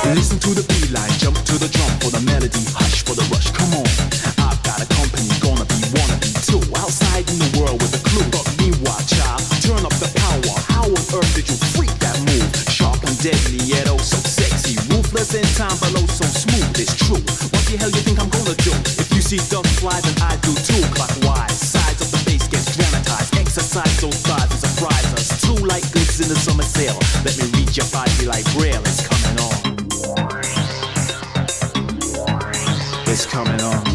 Listen to the beat line, jump to the drum for the melody, hush for the rush. Come on, I've got a company, gonna be wanna be too. Outside in the world with a clue, but meanwhile, child, turn up the power. How on earth did you freak that move? Sharp and deadly, yet oh so sexy. Ruthless in time below, so smooth. It's true. What the hell you think I'm gonna do? If you see dust fly, then I do too. Clockwise, sides of the bass gets dramatized. Exercise those thighs and surprise us. Two like goods in the summer sale. Let me read your body like braille. It's coming on. It's coming on.